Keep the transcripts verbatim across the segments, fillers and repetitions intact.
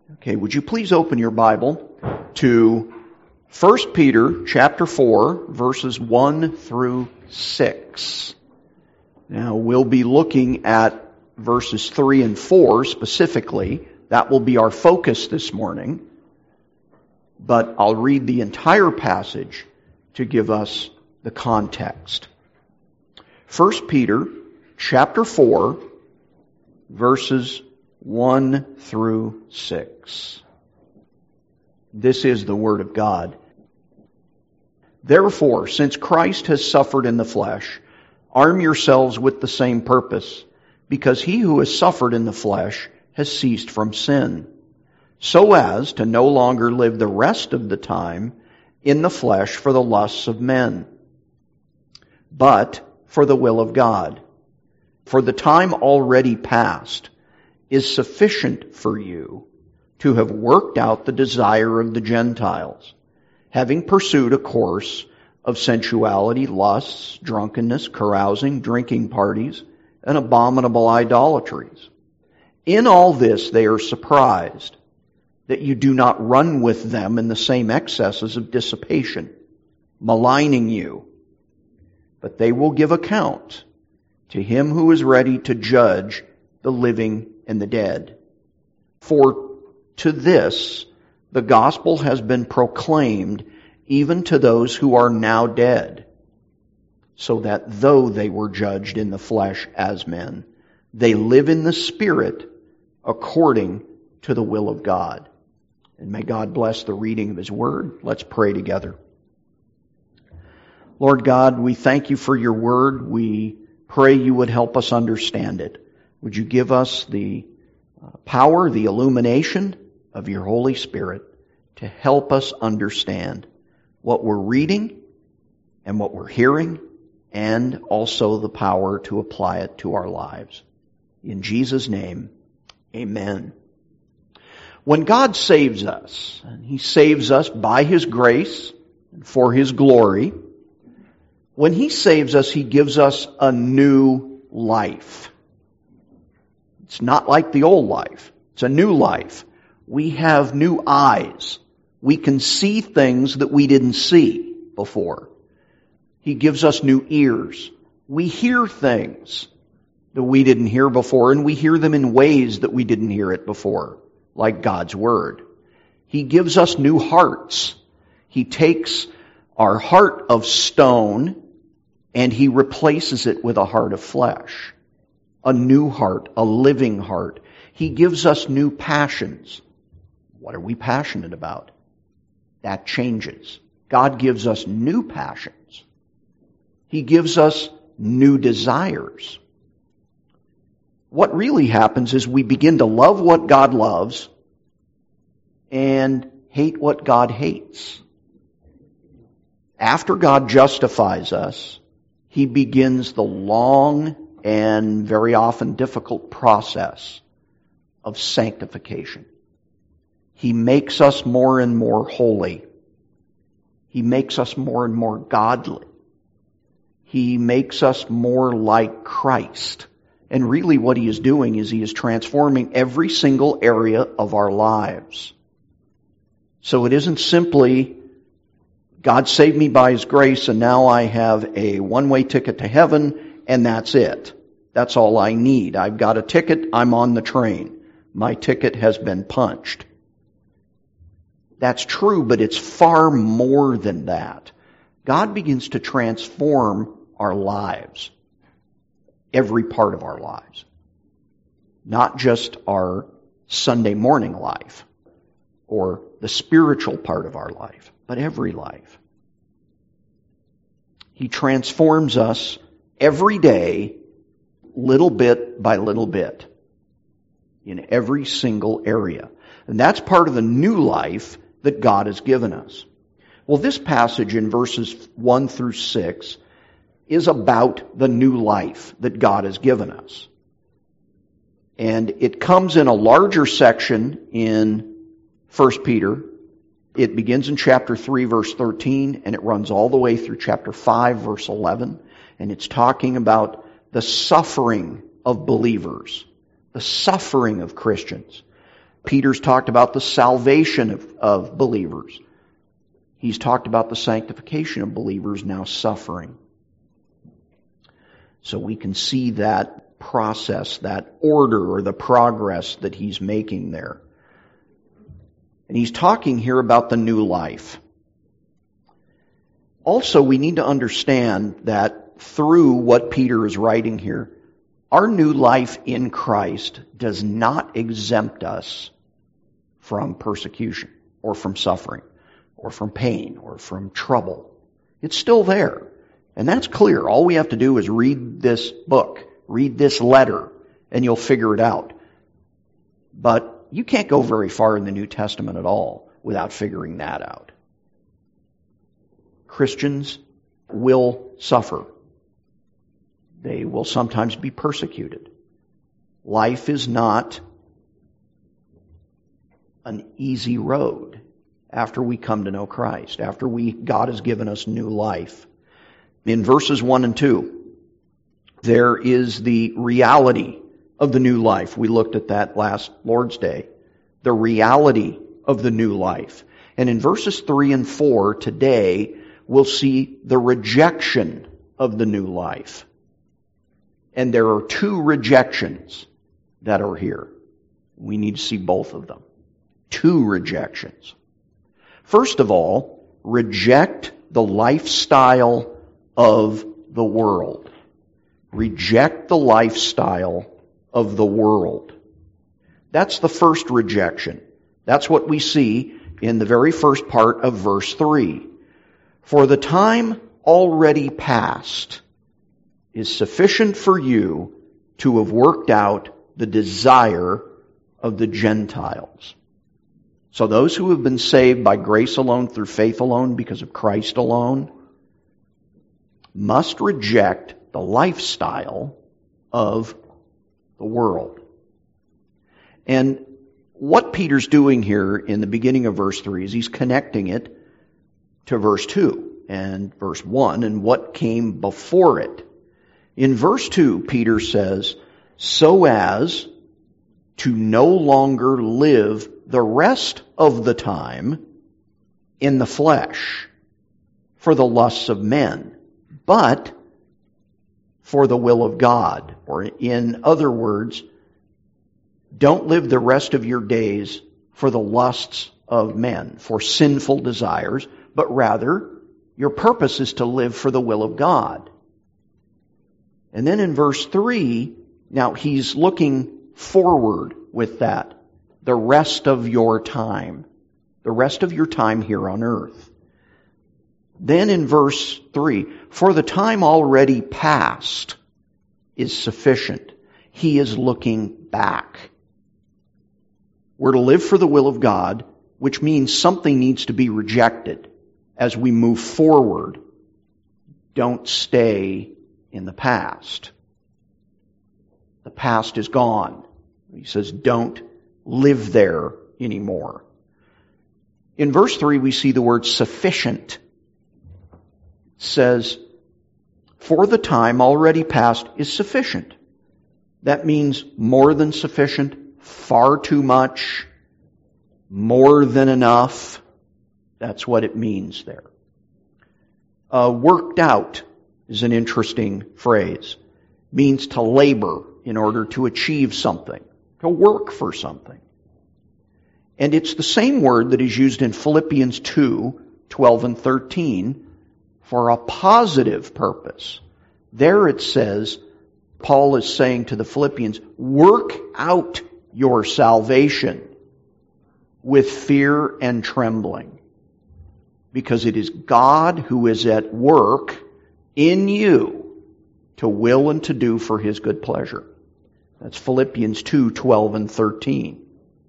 Okay, would you please open your Bible to First Peter chapter four, verses one through six. Now, we'll be looking at verses three and four specifically. That will be our focus this morning. But I'll read the entire passage to give us the context. First Peter chapter four, verses one through six. This is the Word of God. Therefore, since Christ has suffered in the flesh, arm yourselves with the same purpose, because he who has suffered in the flesh has ceased from sin, so as to no longer live the rest of the time in the flesh for the lusts of men, but for the will of God. For the time already past is sufficient for you to have worked out the desire of the Gentiles, having pursued a course of sensuality, lusts, drunkenness, carousing, drinking parties, and abominable idolatries. In all this they are surprised that you do not run with them in the same excesses of dissipation, maligning you. But they will give account to him who is ready to judge the living and the dead. For to this the gospel has been proclaimed even to those who are now dead, so that though they were judged in the flesh as men, they live in the Spirit according to the will of God. And may God bless the reading of His Word. Let's pray together. Lord God, we thank you for your Word. We pray you would help us understand it. Would you give us the power, the illumination of your Holy Spirit to help us understand what we're reading and what we're hearing, and also the power to apply it to our lives. In Jesus' name, amen. When God saves us, and He saves us by His grace and for His glory, when He saves us, He gives us a new life. It's not like the old life. It's a new life. We have new eyes. We can see things that we didn't see before. He gives us new ears. We hear things that we didn't hear before, and we hear them in ways that we didn't hear it before, like God's Word. He gives us new hearts. He takes our heart of stone and He replaces it with a heart of flesh. A new heart, a living heart. He gives us new passions. What are we passionate about? That changes. God gives us new passions. He gives us new desires. What really happens is we begin to love what God loves and hate what God hates. After God justifies us, He begins the long and very often difficult process of sanctification. He makes us more and more holy. He makes us more and more godly. He makes us more like Christ. And really what He is doing is He is transforming every single area of our lives. So it isn't simply, God saved me by His grace and now I have a one-way ticket to heaven and that's it. That's all I need. I've got a ticket, I'm on the train. My ticket has been punched. That's true, but it's far more than that. God begins to transform our lives. Every part of our lives. Not just our Sunday morning life or the spiritual part of our life, but every life. He transforms us every day, little bit by little bit, in every single area. And that's part of the new life that God has given us. Well, this passage in verses one through six is about the new life that God has given us. And it comes in a larger section in First Peter. It begins in chapter three, verse thirteen, and it runs all the way through chapter five, verse eleven. And it's talking about the suffering of believers, the suffering of Christians. Peter's talked about the salvation of, of believers. He's talked about the sanctification of believers now suffering. So we can see that process, that order or the progress that he's making there. And he's talking here about the new life. Also, we need to understand that through what Peter is writing here, our new life in Christ does not exempt us from persecution or from suffering or from pain or from trouble. It's still there. And that's clear. All we have to do is read this book, read this letter, and you'll figure it out. But you can't go very far in the New Testament at all without figuring that out. Christians will suffer. They will sometimes be persecuted. Life is not an easy road after we come to know Christ, after we God has given us new life. In verses one and two, there is the reality of the new life. We looked at that last Lord's Day. The reality of the new life. And in verses three and four today, we'll see the rejection of the new life. And there are two rejections that are here. We need to see both of them. Two rejections. First of all, reject the lifestyle of the world. Reject the lifestyle of the world. That's the first rejection. That's what we see in the very first part of verse three. For the time already past is sufficient for you to have worked out the desire of the Gentiles. So those who have been saved by grace alone, through faith alone, because of Christ alone, must reject the lifestyle of the world. And what Peter's doing here in the beginning of verse three is he's connecting it to verse two and verse one and what came before it. In verse two, Peter says, so as to no longer live the rest of the time in the flesh for the lusts of men, but for the will of God. Or in other words, don't live the rest of your days for the lusts of men, for sinful desires, but rather your purpose is to live for the will of God. And then in verse three, now he's looking forward with that. The rest of your time. The rest of your time here on earth. Then in verse three, for the time already past is sufficient. He is looking back. We're to live for the will of God, which means something needs to be rejected as we move forward. Don't stay in the past. The past is gone. He says, don't live there anymore. In verse three, we see the word sufficient. It says, for the time already past is sufficient. That means more than sufficient, far too much, more than enough. That's what it means there. Uh, worked out is an interesting phrase. It means to labor in order to achieve something, to work for something. And it's the same word that is used in Philippians two, twelve and thirteen for a positive purpose. There it says, Paul is saying to the Philippians, work out your salvation with fear and trembling, because it is God who is at work in you to will and to do for His good pleasure. That's Philippians two, twelve and thirteen.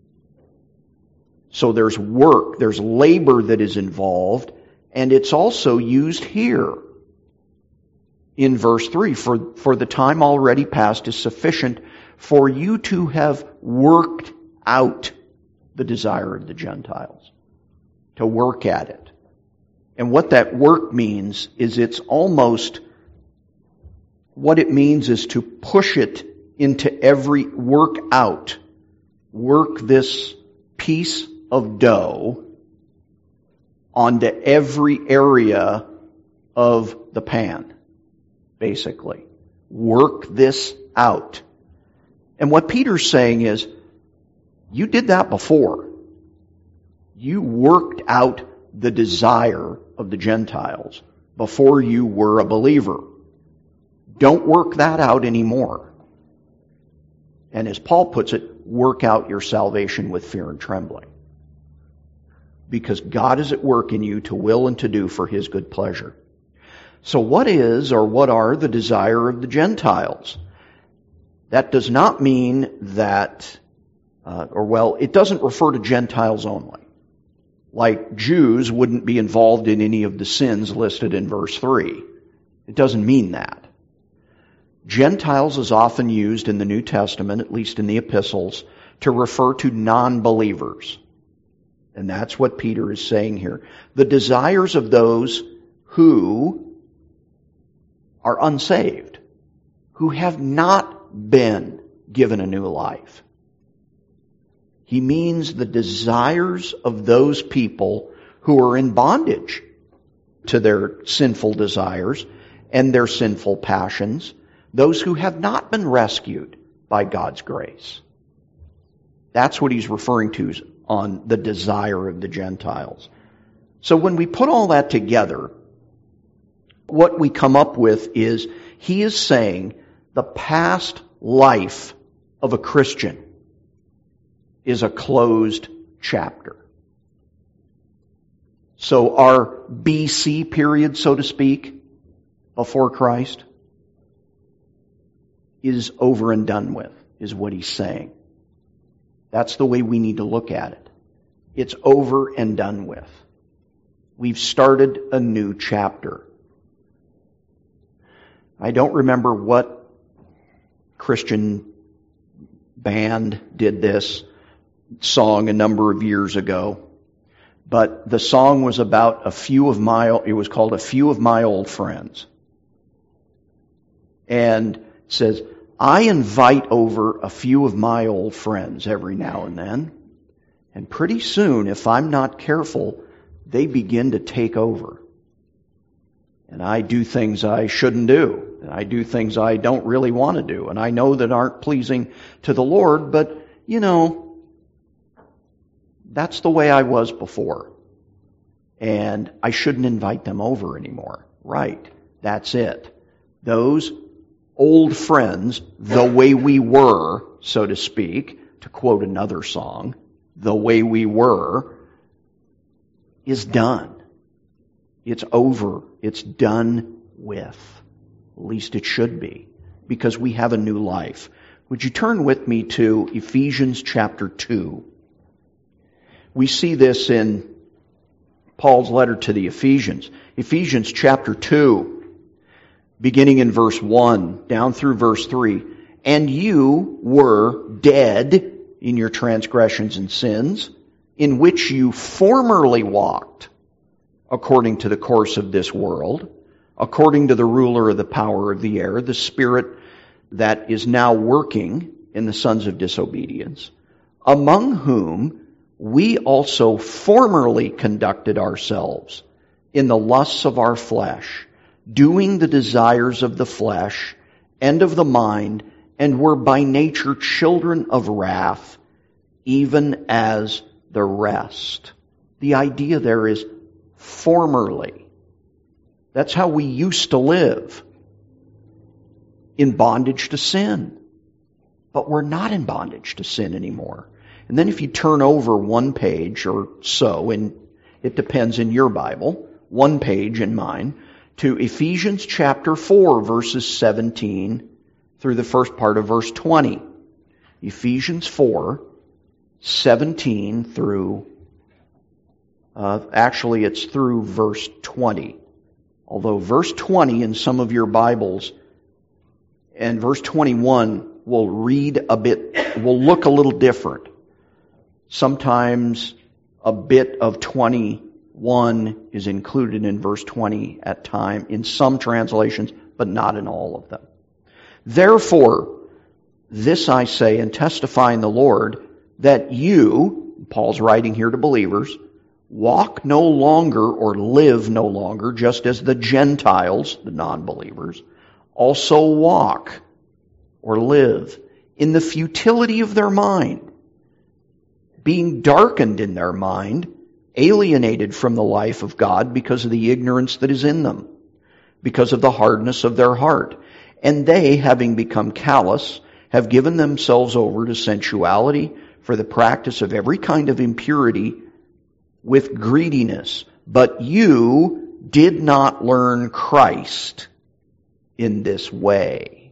So there's work, there's labor that is involved, and it's also used here in verse three. For, for the time already past is sufficient for you to have worked out the desire of the Gentiles. To work at it. And what that work means is it's almost, what it means is to push it into every, work out. Work this piece of dough onto every area of the pan, basically. Work this out. And what Peter's saying is, you did that before. You worked out the desire of the Gentiles before you were a believer. Don't work that out anymore. And as Paul puts it, work out your salvation with fear and trembling. Because God is at work in you to will and to do for His good pleasure. So what is or what are the desire of the Gentiles? That does not mean that, uh, or well, it doesn't refer to Gentiles only. Like Jews wouldn't be involved in any of the sins listed in verse three. It doesn't mean that. Gentiles is often used in the New Testament, at least in the epistles, to refer to non-believers. And that's what Peter is saying here. The desires of those who are unsaved, who have not been given a new life. He means the desires of those people who are in bondage to their sinful desires and their sinful passions, those who have not been rescued by God's grace. That's what he's referring to on the desire of the Gentiles. So when we put all that together, what we come up with is, he is saying the past life of a Christian is a closed chapter. So our B C period, so to speak, before Christ, is over and done with, is what he's saying. That's the way we need to look at it. It's over and done with. We've started a new chapter. I don't remember what Christian band did this song a number of years ago, but the song was about a few of my, it was called A Few of My Old Friends. And it says, I invite over a few of my old friends every now and then, and pretty soon, if I'm not careful, they begin to take over. And I do things I shouldn't do. And I do things I don't really want to do. And I know that aren't pleasing to the Lord, but, you know, that's the way I was before. And I shouldn't invite them over anymore. Right. That's it. Those old friends, the way we were, so to speak, to quote another song, the way we were, is done. It's over. It's done with. At least it should be, because we have a new life. Would you turn with me to Ephesians chapter two? We see this in Paul's letter to the Ephesians. Ephesians chapter two, beginning in verse one, down through verse three. And you were dead in your transgressions and sins, in which you formerly walked, according to the course of this world, according to the ruler of the power of the air, the spirit that is now working in the sons of disobedience, among whom we also formerly conducted ourselves in the lusts of our flesh, doing the desires of the flesh and of the mind, and were by nature children of wrath, even as the rest. The idea there is formerly. That's how we used to live, in bondage to sin. But we're not in bondage to sin anymore. And then if you turn over one page or so, and it depends in your Bible, one page in mine, to Ephesians chapter four, verses seventeen through the first part of verse twenty. Ephesians four, seventeen through, uh, actually it's through verse twenty. Although verse twenty in some of your Bibles and verse twenty-one will read a bit, will look a little different. Sometimes a bit of twenty-one is included in verse twenty at time, in some translations, but not in all of them. Therefore, this I say and testify in the Lord, that you, Paul's writing here to believers, walk no longer or live no longer just as the Gentiles, the non-believers, also walk or live in the futility of their mind, being darkened in their mind, alienated from the life of God because of the ignorance that is in them, because of the hardness of their heart. And they, having become callous, have given themselves over to sensuality for the practice of every kind of impurity with greediness. But you did not learn Christ in this way.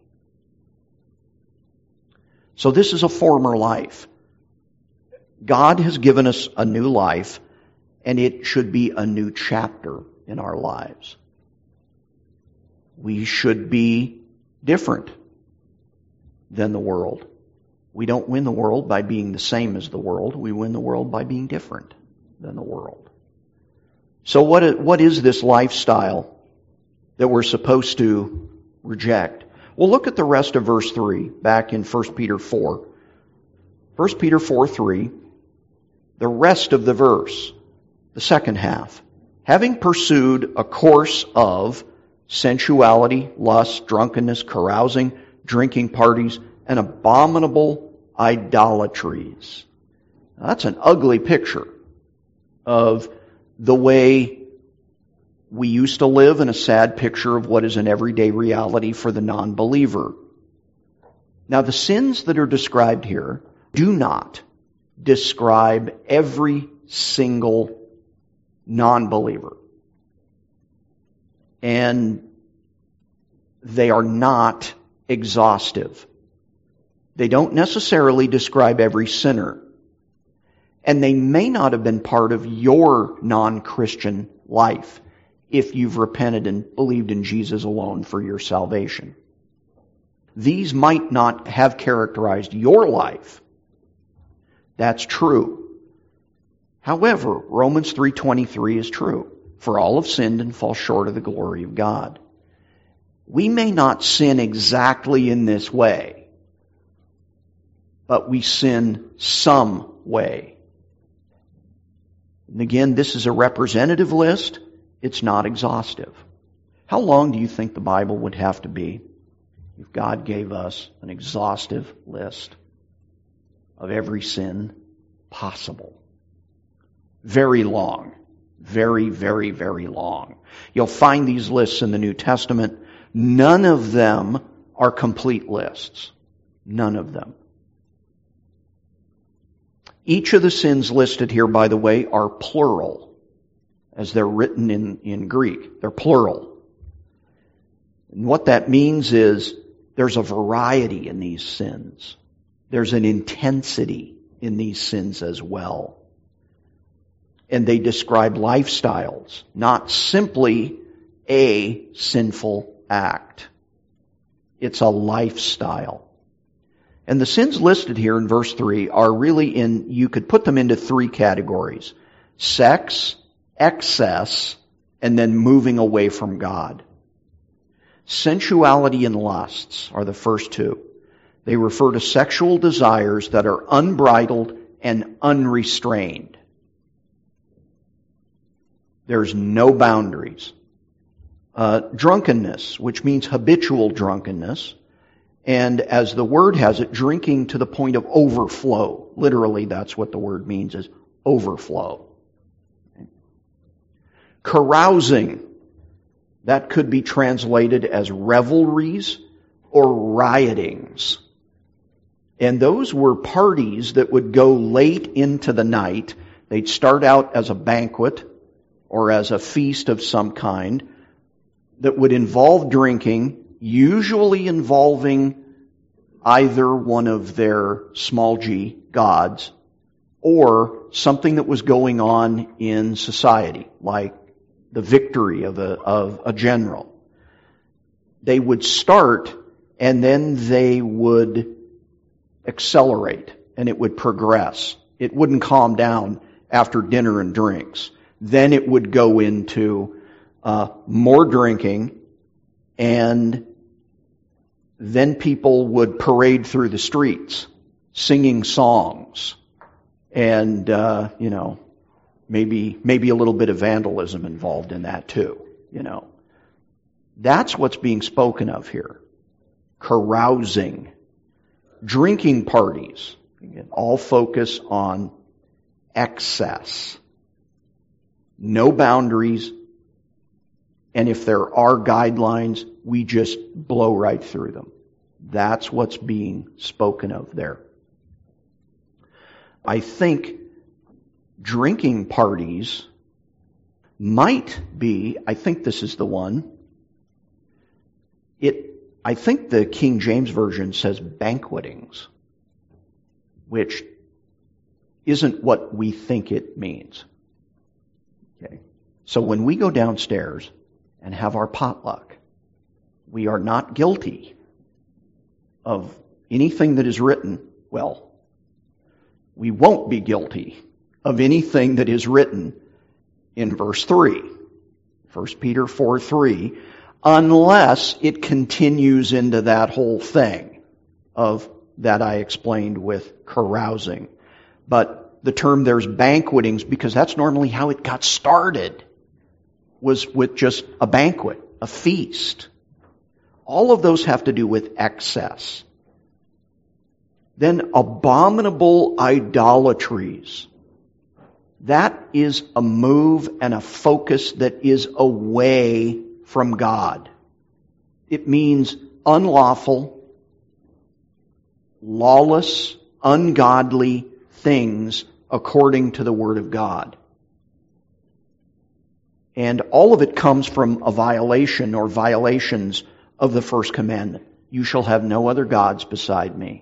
So this is a former life. God has given us a new life, and it should be a new chapter in our lives. We should be different than the world. We don't win the world by being the same as the world. We win the world by being different than the world. So what, what is this lifestyle that we're supposed to reject? Well, look at the rest of verse three, back in First Peter four. First Peter four three, the rest of the verse, the second half. Having pursued a course of sensuality, lust, drunkenness, carousing, drinking parties, and abominable idolatries. Now, that's an ugly picture of the way we used to live, and a sad picture of what is an everyday reality for the non-believer. Now, the sins that are described here do not describe every single non-believer. And they are not exhaustive. They don't necessarily describe every sinner. And they may not have been part of your non-Christian life if you've repented and believed in Jesus alone for your salvation. These might not have characterized your life. That's true. However, Romans three twenty-three is true. For all have sinned and fall short of the glory of God. We may not sin exactly in this way, but we sin some way. And again, this is a representative list. It's not exhaustive. How long do you think the Bible would have to be if God gave us an exhaustive list of every sin possible? Very long. Very, very, very long. You'll find these lists in the New Testament. None of them are complete lists. None of them. Each of the sins listed here, by the way, are plural, as they're written in, in Greek. They're plural. And what that means is there's a variety in these sins. There's an intensity in these sins as well. And they describe lifestyles, not simply a sinful act. It's a lifestyle. And the sins listed here in verse three are really in, you could put them into three categories. Sex, excess, and then moving away from God. Sensuality and lusts are the first two. They refer to sexual desires that are unbridled and unrestrained. There's no boundaries. Uh, drunkenness, which means habitual drunkenness. And as the word has it, drinking to the point of overflow. Literally, that's what the word means, is overflow. Carousing. That could be translated as revelries or riotings. And those were parties that would go late into the night. They'd start out as a banquet or as a feast of some kind that would involve drinking, usually involving either one of their small g gods or something that was going on in society, like the victory of a, of a general. They would start and then they would accelerate and it would progress. It wouldn't calm down after dinner and drinks. Then it would go into uh, more drinking, and then people would parade through the streets singing songs And, uh, you know, maybe, maybe a little bit of vandalism involved in that too, you know. That's what's being spoken of here. Carousing. Drinking parties. Again, all focus on excess. No boundaries. And if there are guidelines, we just blow right through them. That's what's being spoken of there. I think drinking parties might be, I think this is the one, it, I think the King James Version says banquetings, which isn't what we think it means. Okay. So when we go downstairs and have our potluck, we are not guilty of anything that is written. Well, we won't be guilty of anything that is written in verse three. First Peter four three, unless it continues into that whole thing of that I explained with carousing. But the term there's banquetings, because that's normally how it got started, was with just a banquet, a feast. All of those have to do with excess. Then abominable idolatries. That is a move and a focus that is away from God. It means unlawful, lawless, ungodly things according to the Word of God. And all of it comes from a violation or violations of the first commandment. You shall have no other gods beside me.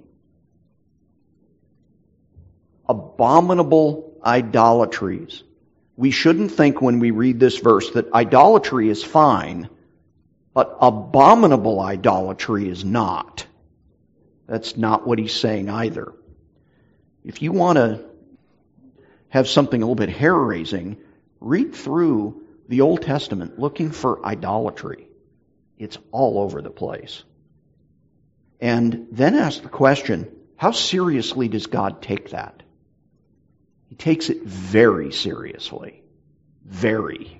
Abominable idolatries. We shouldn't think when we read this verse that idolatry is fine, but abominable idolatry is not. That's not what he's saying either. If you want to have something a little bit hair-raising, read through the Old Testament looking for idolatry. It's all over the place. And then ask the question, how seriously does God take that? He takes it very seriously. Very.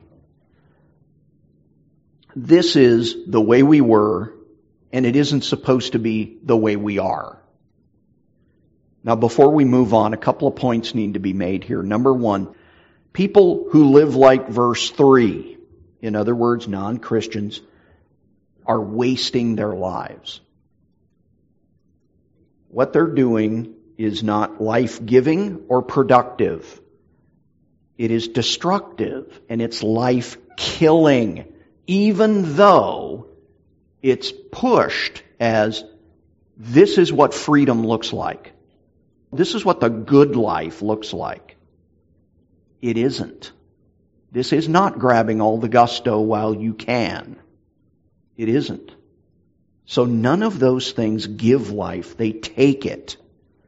This is the way we were, and it isn't supposed to be the way we are. Now, before we move on, a couple of points need to be made here. Number one, people who live like verse three, in other words, non-Christians, are wasting their lives. What they're doing is not life-giving or productive. It is destructive and it's life-killing, even though it's pushed as this is what freedom looks like. This is what the good life looks like. It isn't. This is not grabbing all the gusto while you can. It isn't. So none of those things give life. They take it.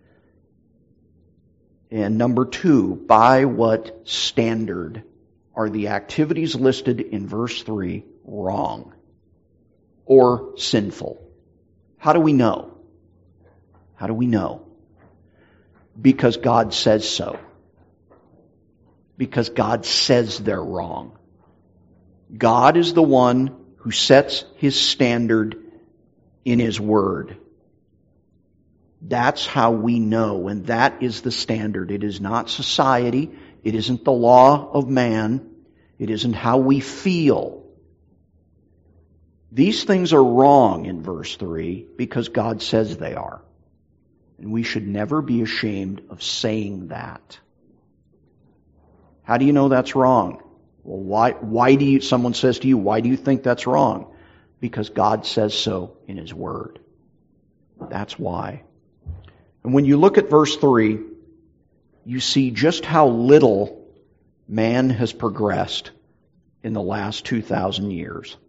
And number two, by what standard are the activities listed in verse three wrong or sinful? How do we know? How do we know? Because God says so. Because God says they're wrong. God is the one who sets His standard in His Word. That's how we know, and that is the standard. It is not society. It isn't the law of man. It isn't how we feel. These things are wrong in verse three because God says they are. And we should never be ashamed of saying that. How do you know that's wrong? Well, why, why do you, someone says to you, why do you think that's wrong? Because God says so in His Word. That's why. And when you look at verse three, you see just how little man has progressed in the last two thousand years.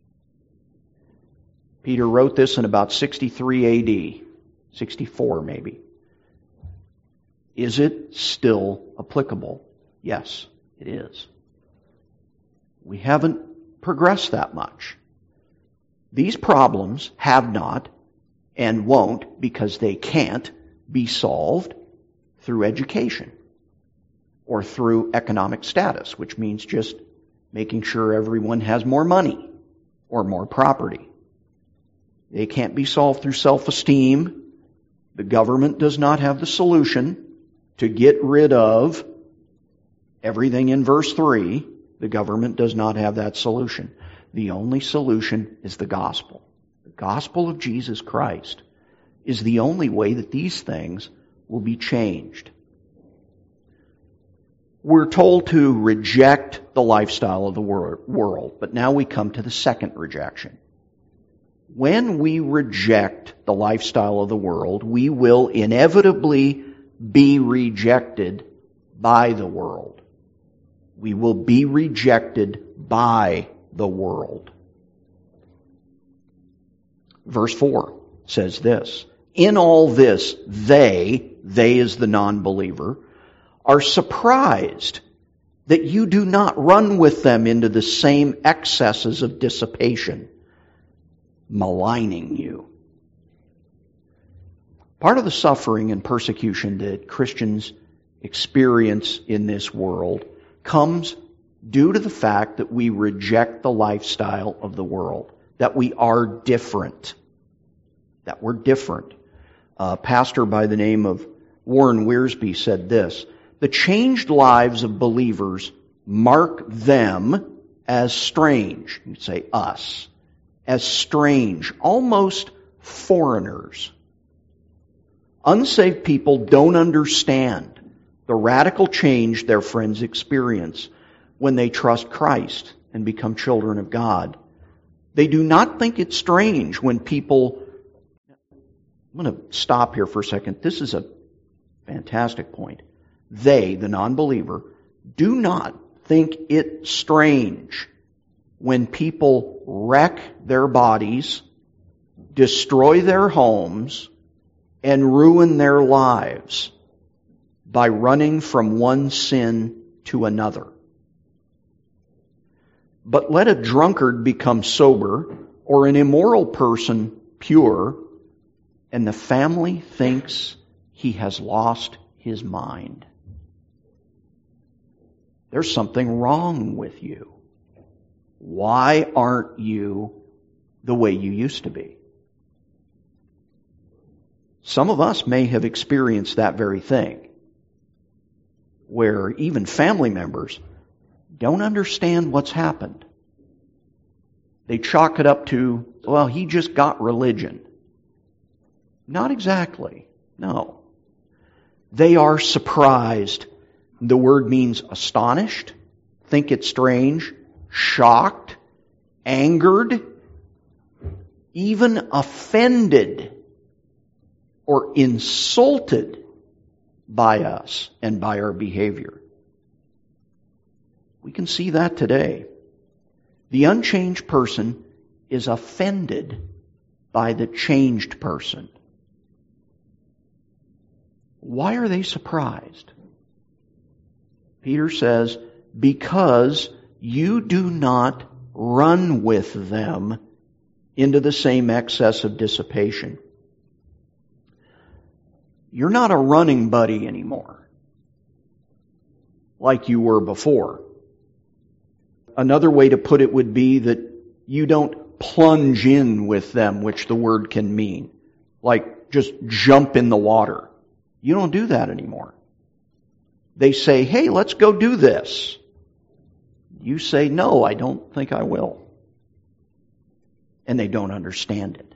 Peter wrote this in about sixty-three A D, sixty-four maybe. Is it still applicable? Yes, it is. We haven't progressed that much. These problems have not and won't, because they can't, be solved through education. or through economic status, which means just making sure everyone has more money or more property. They can't be solved through self-esteem. The government does not have the solution to get rid of everything in verse three. The government does not have that solution. The only solution is the gospel. The gospel of Jesus Christ is the only way that these things will be changed. We're told to reject the lifestyle of the wor- world, but now we come to the second rejection. When we reject the lifestyle of the world, we will inevitably be rejected by the world. We will be rejected by the world. Verse four says this, "In all this, they," they is the non-believer, "are surprised that you do not run with them into the same excesses of dissipation, maligning you." Part of the suffering and persecution that Christians experience in this world comes due to the fact that we reject the lifestyle of the world, that we are different, that we're different. A pastor by the name of Warren Wiersbe said this, "The changed lives of believers mark them as strange," you'd say us, as strange, almost foreigners. Unsaved people don't understand the radical change their friends experience when they trust Christ and become children of God. They do not think it's strange when people... I'm going to stop here for a second. This is a fantastic point. They, the non-believer, do not think it strange when people wreck their bodies, destroy their homes, and ruin their lives by running from one sin to another. But let a drunkard become sober, or an immoral person pure, and the family thinks he has lost his mind. There's something wrong with you. Why aren't you the way you used to be? Some of us may have experienced that very thing, where even family members don't understand what's happened. They chalk it up to, well, he just got religion. Not exactly. No. They are surprised. The word means astonished, think it's strange, shocked, angered, even offended or insulted by us and by our behavior. We can see that today. The unchanged person is offended by the changed person. Why are they surprised? Peter says, because you do not run with them into the same excess of dissipation. You're not a running buddy anymore, like you were before. Another way to put it would be that you don't plunge in with them, which the word can mean, like just jump in the water. You don't do that anymore. They say, hey, let's go do this. You say, no, I don't think I will. And they don't understand it.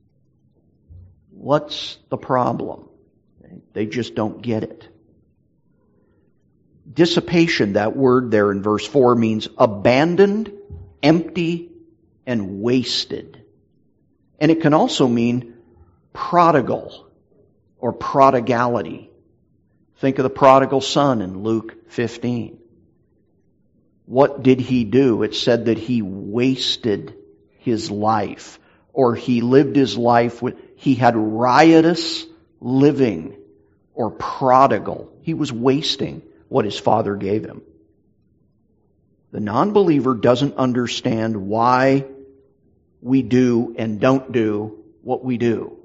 What's the problem? They just don't get it. Dissipation, that word there in verse four, means abandoned, empty, and wasted. And it can also mean prodigal or prodigality. Think of the prodigal son in Luke fifteen. What did he do? It said that he wasted his life, or he lived his life with, he had riotous living, or prodigal. He was wasting what his father gave him. The non-believer doesn't understand why we do and don't do what we do.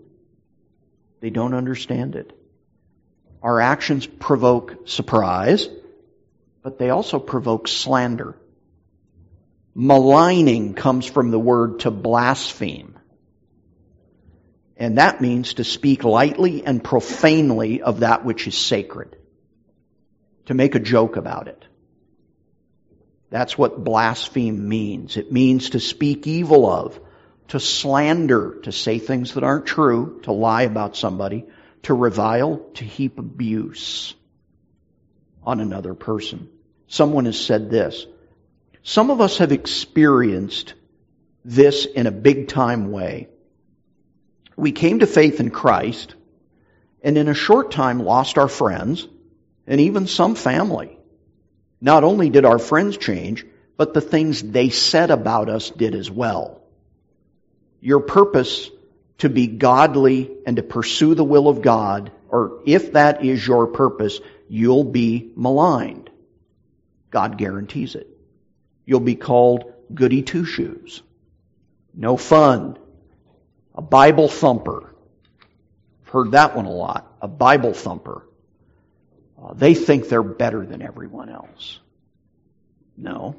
They don't understand it. Our actions provoke surprise, but they also provoke slander. Maligning comes from the word to blaspheme. And that means to speak lightly and profanely of that which is sacred. To make a joke about it. That's what blaspheme means. It means to speak evil of, to slander, to say things that aren't true, to lie about somebody, to revile, to heap abuse on another person. Someone has said this. Some of us have experienced this in a big-time way. We came to faith in Christ, and in a short time lost our friends, and even some family. Not only did our friends change, but the things they said about us did as well. Your purpose to be godly and to pursue the will of God, or if that is your purpose, you'll be maligned. God guarantees it. You'll be called goody two-shoes. No fun. A Bible thumper. I've heard that one a lot. A Bible thumper. Uh, they think they're better than everyone else. No.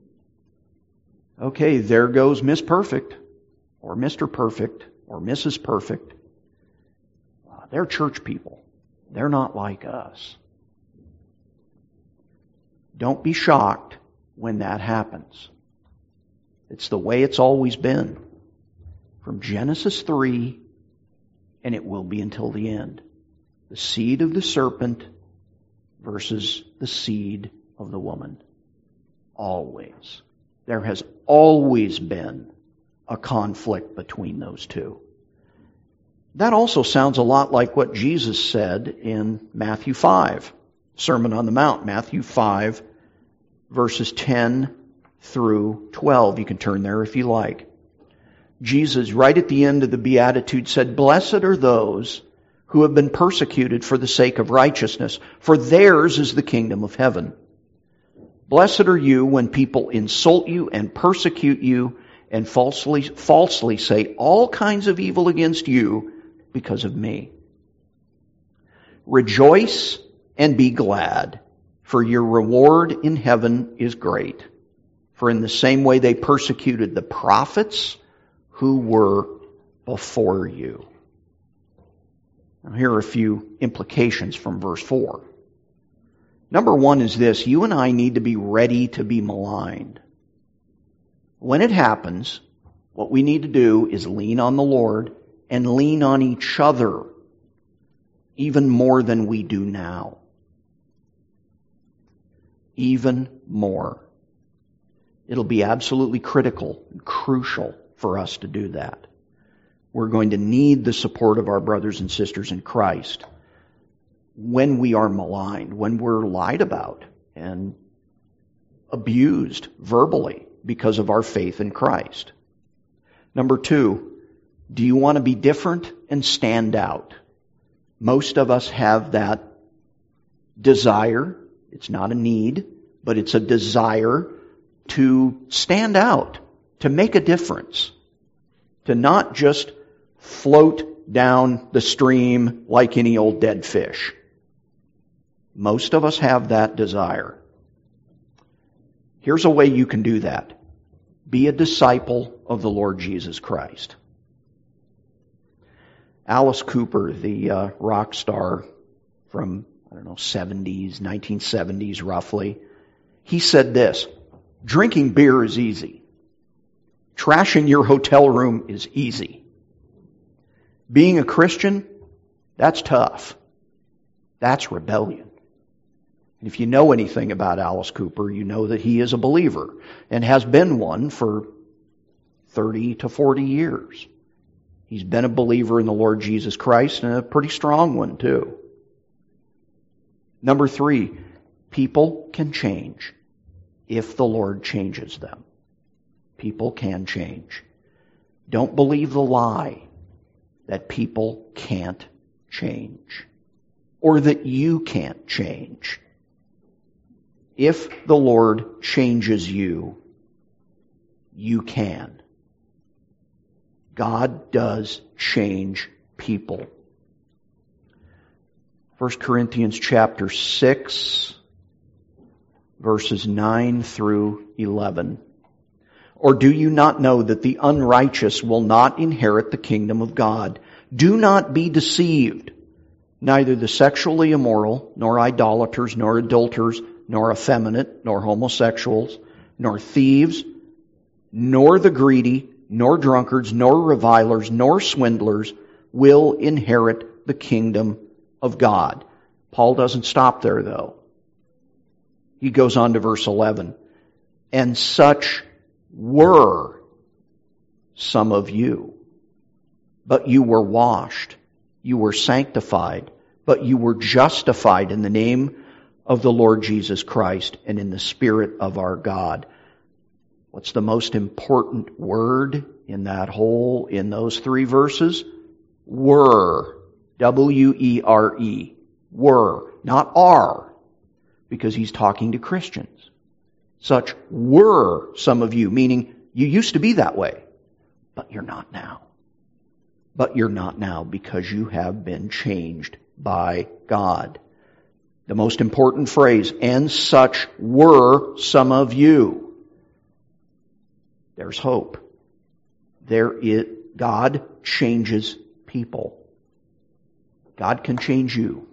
Okay, there goes Miss Perfect, or Mister Perfect, or Missus Perfect. Uh, they're church people. They're not like us. Don't be shocked when that happens. It's the way it's always been. From Genesis three, and it will be until the end. The seed of the serpent versus the seed of the woman. Always. There has always been a conflict between those two. That also sounds a lot like what Jesus said in Matthew five, Sermon on the Mount, Matthew five, verses ten through twelve. You can turn there if you like. Jesus, right at the end of the Beatitude, said, "Blessed are those who have been persecuted for the sake of righteousness, for theirs is the kingdom of heaven. Blessed are you when people insult you and persecute you and falsely, falsely say all kinds of evil against you because of me. Rejoice and be glad, for your reward in heaven is great. For in the same way they persecuted the prophets who were before you." Now, here are a few implications from verse four. Number one is this: you and I need to be ready to be maligned. When it happens, what we need to do is lean on the Lord and lean on each other even more than we do now. Even more. It'll be absolutely critical and crucial for us to do that. We're going to need the support of our brothers and sisters in Christ when we are maligned, when we're lied about and abused verbally because of our faith in Christ. Number two, do you want to be different and stand out? Most of us have that desire. It's not a need, but it's a desire to stand out, to make a difference, to not just float down the stream like any old dead fish. Most of us have that desire. Here's a way you can do that. Be a disciple of the Lord Jesus Christ. Alice Cooper, the uh, rock star from, I don't know, seventies, nineteen seventies roughly, he said this: drinking beer is easy. Trashing your hotel room is easy. Being a Christian, that's tough. That's rebellion. And if you know anything about Alice Cooper, you know that he is a believer and has been one for thirty to forty years. He's been a believer in the Lord Jesus Christ, and a pretty strong one too. Number three, people can change if the Lord changes them. People can change. Don't believe the lie that people can't change or that you can't change. If the Lord changes you, you can. God does change people. First Corinthians chapter six, verses nine through eleven. Or do you not know that the unrighteous will not inherit the kingdom of God? Do not be deceived. Neither the sexually immoral, nor idolaters, nor adulterers, nor effeminate, nor homosexuals, nor thieves, nor the greedy, nor drunkards, nor revilers, nor swindlers will inherit the kingdom of God. Paul doesn't stop there, though. He goes on to verse eleven. And such were some of you. But you were washed, you were sanctified, but you were justified in the name of the Lord Jesus Christ and in the Spirit of our God. What's the most important word in that whole, in those three verses? Were. W E R E. Were. Not are. Because he's talking to Christians. Such were some of you, meaning you used to be that way, but you're not now. But you're not now because you have been changed by God. The most important phrase, and such were some of you. There's hope. There is, God changes people. God can change you.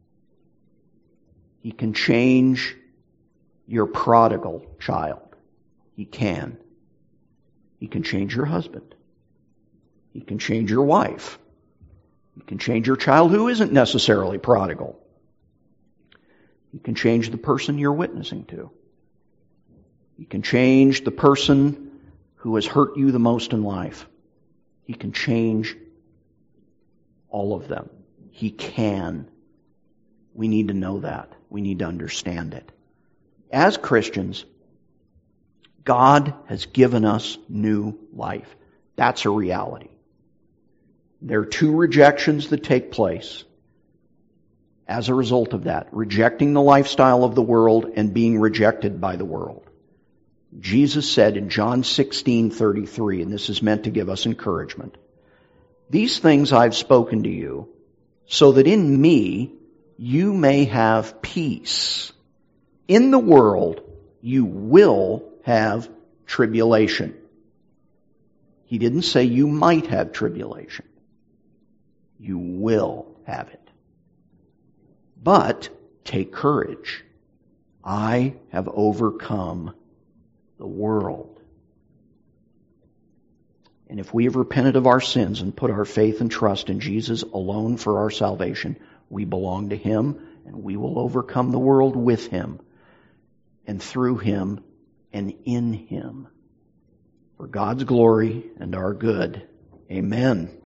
He can change your prodigal child. He can. He can change your husband. He can change your wife. He can change your child who isn't necessarily prodigal. He can change the person you're witnessing to. He can change the person who has hurt you the most in life. He can change all of them. He can. We need to know that. We need to understand it. As Christians, God has given us new life. That's a reality. There are two rejections that take place as a result of that. Rejecting the lifestyle of the world and being rejected by the world. Jesus said in John sixteen thirty-three, and this is meant to give us encouragement, "These things I've spoken to you, so that in me you may have peace. In the world you will have tribulation." He didn't say you might have tribulation. You will have it. But take courage. I have overcome the world. And if we have repented of our sins and put our faith and trust in Jesus alone for our salvation, we belong to Him, and we will overcome the world with Him and through Him and in Him. For God's glory and our good. Amen.